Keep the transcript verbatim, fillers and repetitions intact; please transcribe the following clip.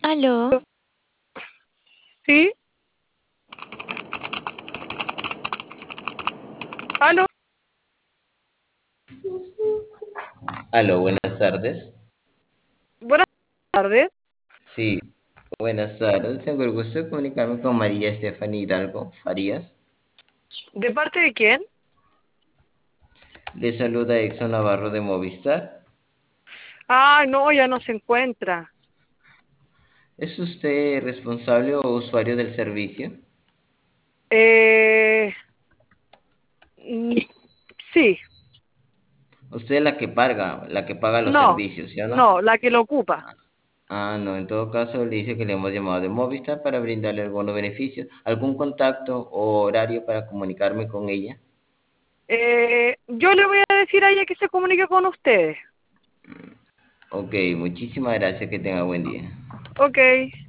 Aló, ¿Sí? ¿Aló? Aló, buenas tardes. Buenas tardes. Sí, buenas tardes. Tengo el gusto de comunicarme con María Estefany Hidalgo Farías. ¿De parte de quién? Le saluda Exxon Navarro de Movistar. Ah, no, ya no se encuentra. ¿Es usted responsable o usuario del servicio? Eh, mm, sí, Usted es la que paga, la que paga los no, servicios, ¿sí o no? no, la que lo ocupa. Ah, no, en todo caso le dice que le hemos llamado de Movistar para brindarle algunos beneficios. ¿Algún contacto o horario para comunicarme con ella? Eh, yo le voy a decir a ella que se comunique con ustedes. Ok, muchísimas gracias, que tenga buen día. Ok.